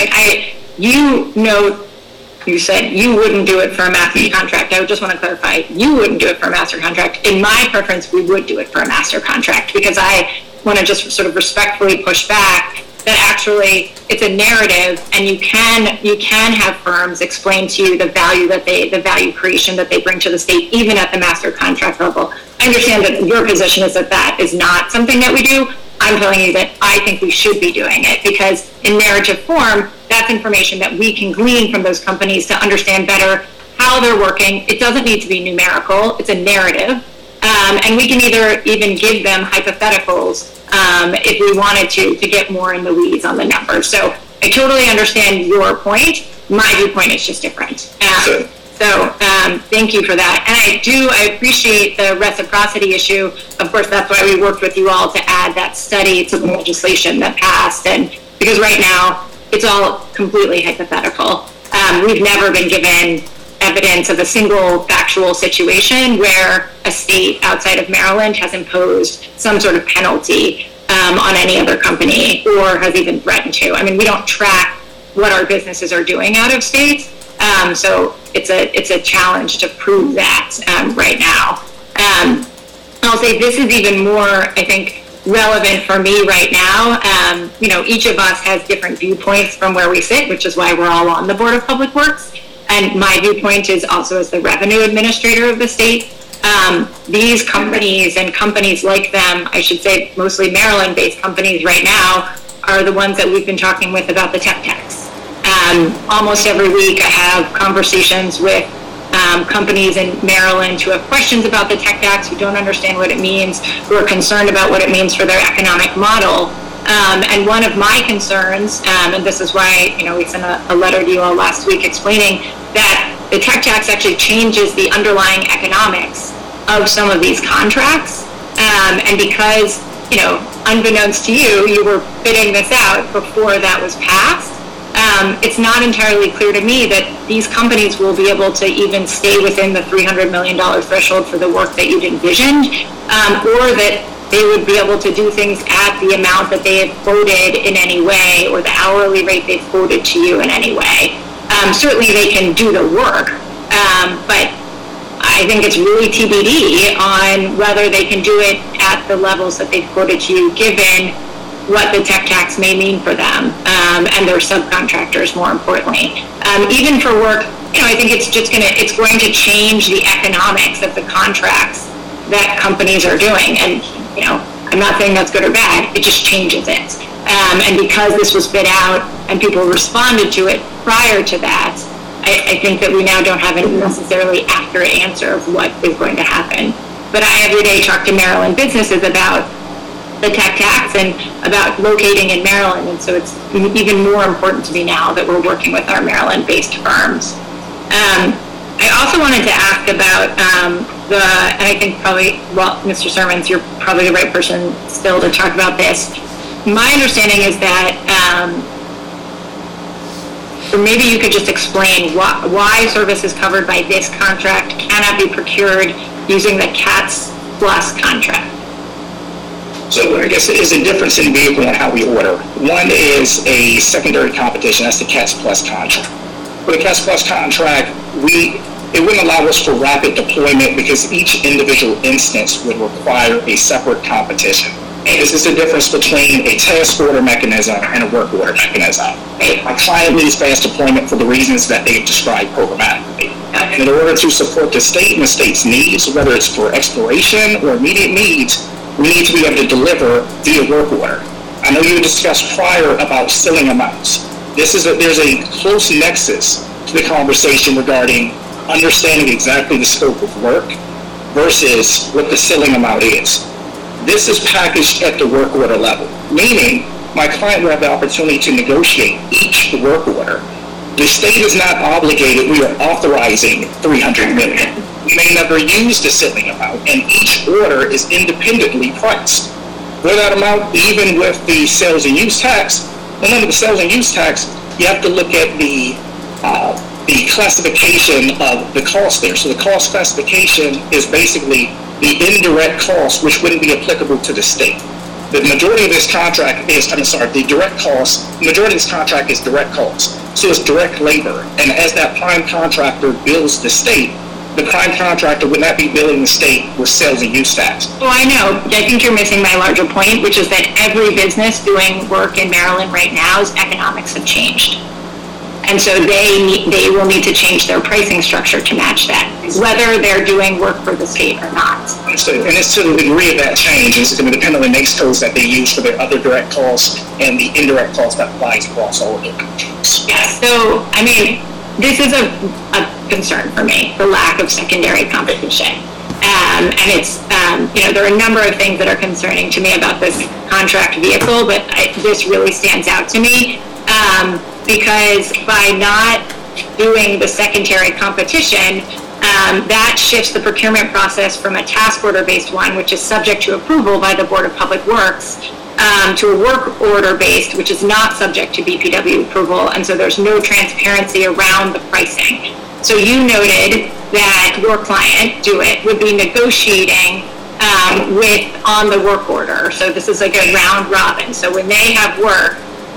You said you wouldn't do it for a master contract. I just want to clarify, you wouldn't do it for a master contract. In my preference, we would do it for a master contract because I want to just sort of respectfully push back that actually it's a narrative, and you can have firms explain to you the value creation that they bring to the state, even at the master contract level. I understand that your position is that is not something that we do. I'm telling you that I think we should be doing it because in narrative form, that's information that we can glean from those companies to understand better how they're working. It doesn't need to be numerical. It's a narrative. And we can even give them hypotheticals if we wanted to get more in the weeds on the numbers. So I totally understand your point. My viewpoint is just different. So thank you for that. And I appreciate the reciprocity issue. Of course, that's why we worked with you all to add that study to the legislation that passed. And because right now, it's all completely hypothetical. We've never been given evidence of a single factual situation where a state outside of Maryland has imposed some sort of penalty on any other company or has even threatened to. I mean, we don't track what our businesses are doing out of state. So it's a challenge to prove that right now. I'll say this is even more, I think, relevant for me right now. Each of us has different viewpoints from where we sit, which is why we're all on the Board of Public Works. And my viewpoint is also as the revenue administrator of the state. These companies and companies like them, I should say mostly Maryland-based companies right now, are the ones that we've been talking with about the tech tax. Almost every week I have conversations with companies in Maryland who have questions about the tech tax, who don't understand what it means, who are concerned about what it means for their economic model. And one of my concerns, and this is why we sent a letter to you all last week explaining that the tech tax actually changes the underlying economics of some of these contracts. And because, unbeknownst to you, you were bidding this out before that was passed, it's not entirely clear to me that these companies will be able to even stay within the $300 million threshold for the work that you'd envisioned, or that they would be able to do things at the amount that they have quoted in any way, or the hourly rate they've quoted to you in any way. Certainly they can do the work, but I think it's really TBD on whether they can do it at the levels that they've quoted to you, given what the tech tax may mean for them and their subcontractors, more importantly. Even for work, I think it's going to change the economics of the contracts that companies are doing. And, I'm not saying that's good or bad, it just changes it. And because this was bid out and people responded to it prior to that, I think that we now don't have a necessarily accurate answer of what is going to happen. But I every day talk to Maryland businesses about the tech tax and about locating in Maryland, and so it's even more important to me now that we're working with our Maryland-based firms. I also wanted to ask about and I think probably, Mr. Shermans, you're probably the right person still to talk about this. My understanding is that So maybe you could just explain why services covered by this contract cannot be procured using the CATS Plus contract. So I guess there's a difference in vehicle and how we order. One is a secondary competition, that's the CATS Plus contract. For the CATS Plus contract, it wouldn't allow us for rapid deployment because each individual instance would require a separate competition. And this is the difference between a task order mechanism and a work order mechanism. My client needs fast deployment for the reasons that they've described programmatically. And in order to support the state and the state's needs, whether it's for exploration or immediate needs, we need to be able to deliver via work order. I know you discussed prior about ceiling amounts. There's a close nexus to the conversation regarding understanding exactly the scope of work versus what the ceiling amount is. This is packaged at the work order level, meaning my client will have the opportunity to negotiate each work order. The state is not obligated, we are authorizing $300 million. We may never use the ceiling amount, and each order is independently priced. For that amount, even with the sales and use tax, under the sales and use tax, you have to look at the classification of the cost there. So the cost classification is basically the indirect cost, which wouldn't be applicable to the state. The majority of this contract is, the direct cost, the majority of this contract is direct cost. So it's direct labor. And as that prime contractor bills the state, the prime contractor would not be billing the state with sales and use tax. Oh, I know. I think you're missing my larger point, which is that every business doing work in Maryland right now's economics have changed. And so they will need to change their pricing structure to match that, whether they're doing work for the state or not. Understood. And it's to the degree of that change, it's going to depend on the NAICS codes that they use for their other direct costs and the indirect costs that applies across all of their contracts. Yeah, so, I mean, this is a concern for me, the lack of secondary competition. And it's, there are a number of things that are concerning to me about this contract vehicle, but this really stands out to me. Because by not doing the secondary competition, that shifts the procurement process from a task order-based one, which is subject to approval by the Board of Public Works, to a work order-based, which is not subject to BPW approval, and so there's no transparency around the pricing. So you noted that your client, DeWitt, would be negotiating on the work order. So this is like a round robin. So when they have work,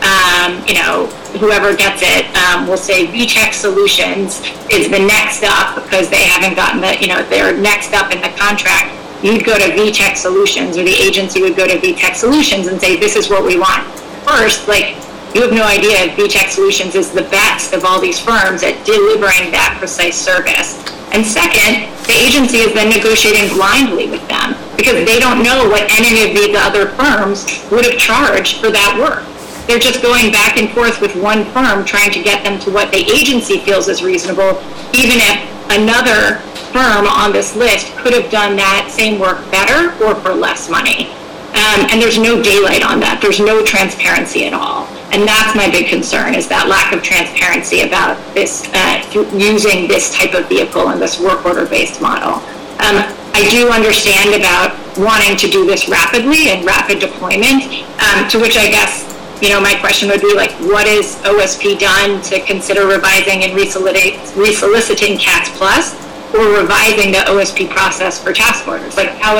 whoever gets it will say VTech Solutions is the next up because they haven't gotten they're next up in the contract. You'd go to VTech Solutions, or the agency would go to VTech Solutions and say, this is what we want. First, you have no idea if VTech Solutions is the best of all these firms at delivering that precise service. And second, the agency is then negotiating blindly with them because they don't know what any of the other firms would have charged for that work. They're just going back and forth with one firm trying to get them to what the agency feels is reasonable, even if another firm on this list could have done that same work better or for less money. And there's no daylight on that. There's no transparency at all. And that's my big concern, is that lack of transparency about this, using this type of vehicle and this work order-based model. I do understand about wanting to do this rapidly and rapid deployment, to which I guess, my question would be what has OSP done to consider revising and resoliciting CATS Plus or revising the OSP process for task orders?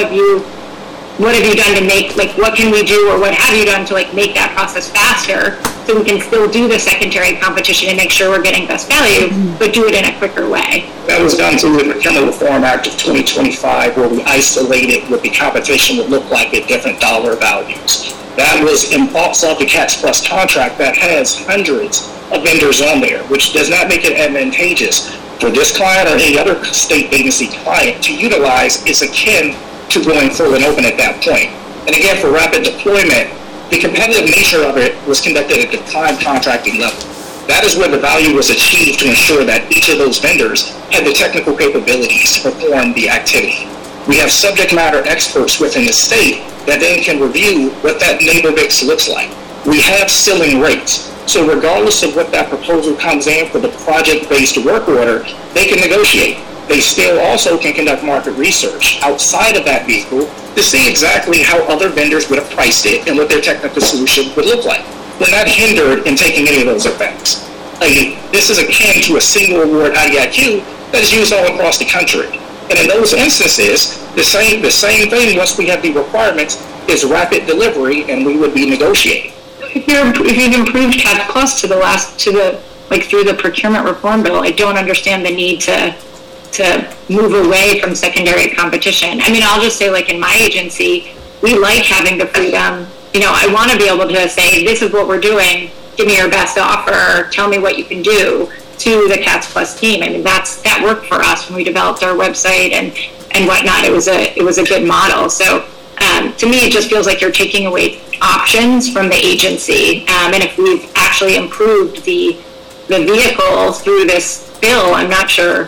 What have you done to make, what can we do or what have you done to make that process faster so we can still do the secondary competition and make sure we're getting best value, but do it in a quicker way? That was done through the Procurement Reform Act of 2025, where we isolated what the competition would look like at different dollar values. That was also the CATS Plus contract that has hundreds of vendors on there, which does not make it advantageous for this client or any other state agency client to utilize. Is akin to going full and open at that point. And again, for rapid deployment, the competitive nature of it was conducted at the prime contracting level. That is where the value was achieved to ensure that each of those vendors had the technical capabilities to perform the activity. We have subject matter experts within the state that then can review what that labor mix looks like. We have ceiling rates. So regardless of what that proposal comes in for the project-based work order, they can negotiate. They still also can conduct market research outside of that vehicle to see exactly how other vendors would have priced it and what their technical solution would look like. We're not hindered in taking any of those effects. this is akin to a single award IDIQ that is used all across the country. And in those instances, the same thing, once we have the requirements, is rapid delivery, and we would be negotiating. If you've improved CATS Plus through the procurement reform bill, I don't understand the need to move away from secondary competition. I mean, I'll just say, like in my agency, we like having the freedom. I want to be able to say, this is what we're doing, give me your best offer, tell me what you can do, to the CATS Plus team. I mean, that worked for us when we developed our website and whatnot. It was a good model. So to me, it just feels like you're taking away options from the agency. And if we've actually improved the vehicle through this bill, I'm not sure,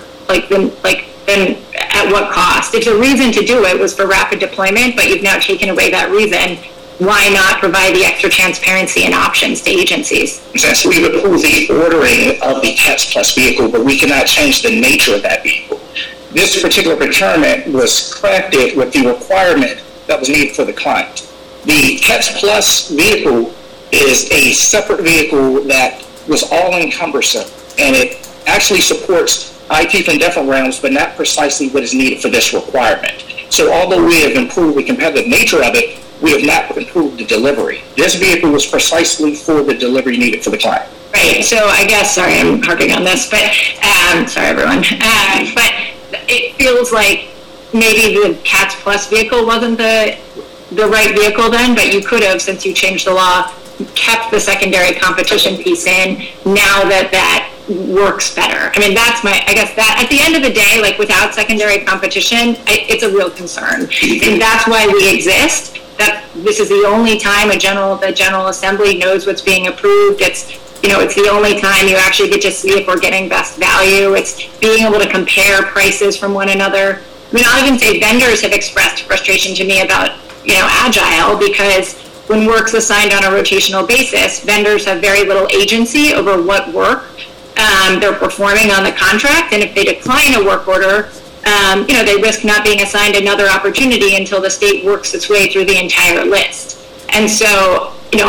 then at what cost? If the reason to do it was for rapid deployment, but you've now taken away that reason, why not provide the extra transparency and options to agencies? Since we approve the ordering of the CATS Plus vehicle, but we cannot change the nature of that vehicle. This particular procurement was crafted with the requirement that was needed for the client. The CATS Plus vehicle is a separate vehicle that was all-encompassing, and it actually supports IT from different realms, but not precisely what is needed for this requirement. So although we have improved the competitive nature of it, we have not improved the delivery. This vehicle was precisely for the delivery needed for the client. Right. So I guess, sorry, I'm harping on this, but sorry, everyone. But it feels like maybe the CATS Plus vehicle wasn't the right vehicle then, but you could have, since you changed the law, kept the secondary competition piece in. Now that works better. I mean, I guess that at the end of the day, like without secondary competition, it's a real concern. And that's why we exist. That this is the only time the General Assembly knows what's being approved. It's the only time you actually get to see if we're getting best value. It's being able to compare prices from one another. I mean, I'll even say vendors have expressed frustration to me about, Agile, because when work's assigned on a rotational basis, vendors have very little agency over what work they're performing on the contract. And if they decline a work order, they risk not being assigned another opportunity until the state works its way through the entire list. And so,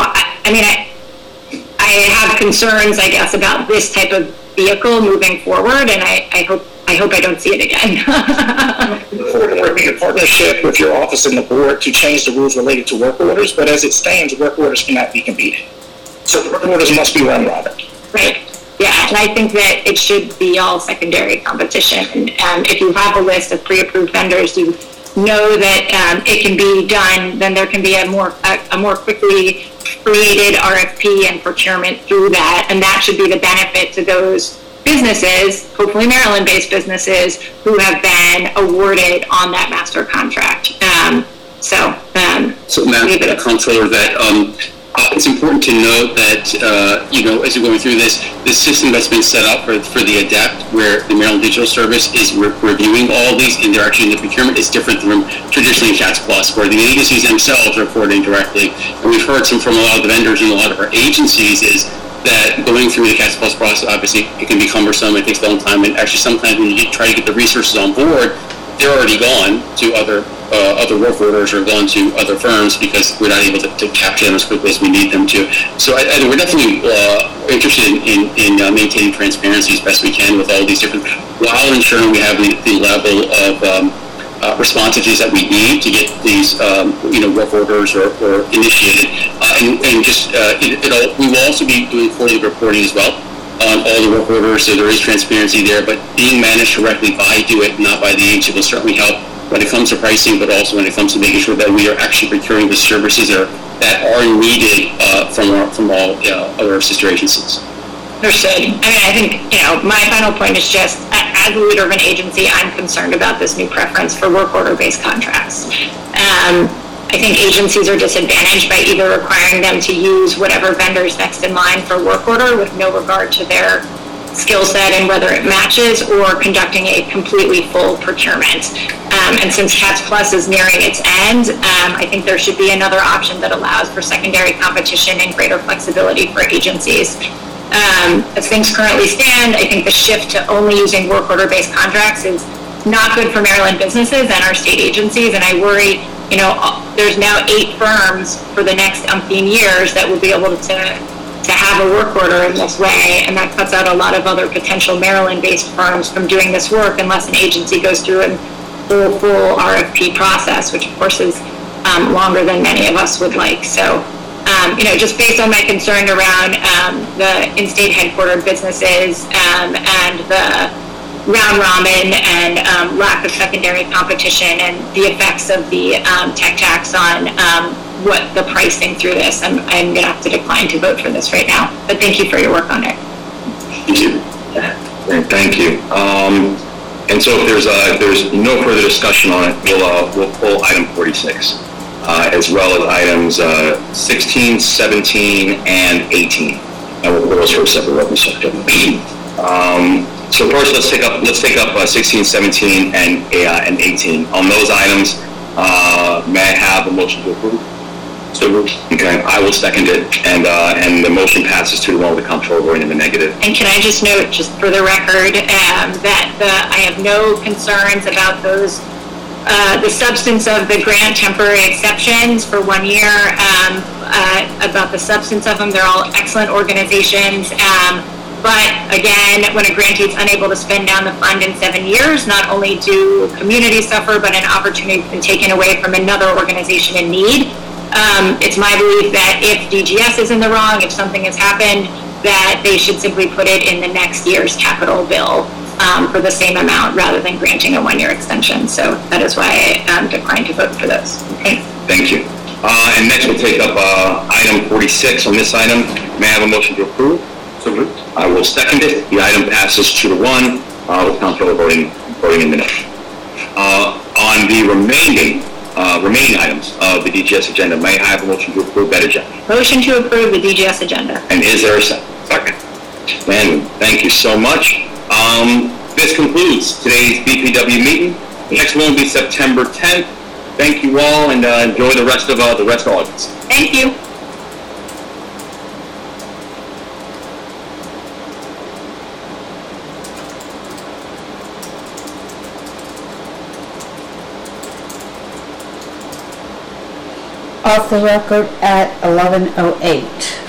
I have concerns, I guess, about this type of vehicle moving forward, and I hope I don't see it again. We're working in partnership with your office and the board to change the rules related to work orders, but as it stands, work orders cannot be competed. So work orders must be run robin. Right. Yeah, and I think that it should be all secondary competition. And if you have a list of pre-approved vendors, you know that it can be done, then there can be a more quickly created RFP and procurement through that, and that should be the benefit to those businesses, hopefully Maryland-based businesses, who have been awarded on that master contract. So, Madam Comptroller, that it's important to note that, as you're going through this system that's been set up for the ADEPT, where the Maryland Digital Service is reviewing all these, and they're actually in the procurement, is different from traditionally CATS Plus, where the agencies themselves are reporting directly. And we've heard from a lot of the vendors and a lot of our agencies is that going through the CATS Plus process, obviously, it can be cumbersome, it takes a long time, and actually sometimes when you try to get the resources on board, they're already gone to other work orders or gone to other firms because we're not able to capture them as quickly as we need them to. So I think we're definitely interested in maintaining transparency as best we can with all these different, while ensuring we have the level of responsiveness that we need to get these work orders or initiated. We will also be doing quarterly reporting as well on all the work orders, so there is transparency there, but being managed directly by DoIT, not by the agency, will certainly help when it comes to pricing, but also when it comes to making sure that we are actually procuring the services that are needed from all other sister agencies. Understood. I mean, I think, my final point is just, as a leader of an agency, I'm concerned about this new preference for work order-based contracts. I think agencies are disadvantaged by either requiring them to use whatever vendor's next in line for work order with no regard to their skill set and whether it matches, or conducting a completely full procurement. And since CATS Plus is nearing its end, I think there should be another option that allows for secondary competition and greater flexibility for agencies. As things currently stand, I think the shift to only using work order-based contracts is not good for Maryland businesses and our state agencies, and I worry, there's now 8 firms for the next umpteen years that will be able to to have a work order in this way, and that cuts out a lot of other potential Maryland-based firms from doing this work unless an agency goes through a full RFP process, which of course is longer than many of us would like. So, just based on my concern around the in-state headquartered businesses and the round robin and lack of secondary competition and the effects of the tech tax on what the pricing through this, I'm going to have to decline to vote for this right now. But thank you for your work on it. Thank you. Thank you. And so if there's no further discussion on it, we'll pull item 46, as well as items 16, 17, and 18. And we'll pull those for a separate vote. So first, let's take up 16, 17, and 18. On those items, may I have a motion to approve? So moved. Okay, I will second it, and the motion passes 2-1 with the comptroller voting in the negative. And can I just note, just for the record, that I have no concerns about those, the substance of the grant temporary exceptions for 1 year, about the substance of them. They're all excellent organizations. But again, when a grantee is unable to spend down the fund in 7 years, not only do communities suffer, but an opportunity has been taken away from another organization in need. It's my belief that if DGS is in the wrong, if something has happened, that they should simply put it in the next year's capital bill for the same amount rather than granting a 1 year extension. So that is why I declined to vote for those. Okay. Thank you. And next we'll take up item 46. On this item, may I have a motion to approve? So moved. I will second it. The item passes 2-1 with comptroller voting in the negative. On the remaining items of the DGS agenda, may I have a motion to approve that agenda? Motion to approve the DGS agenda. And is there a second? Second. And thank you so much. This concludes today's BPW meeting. The next one will be September 10th. Thank you all, and enjoy the rest of August. Thank you. Off the record at 11:08.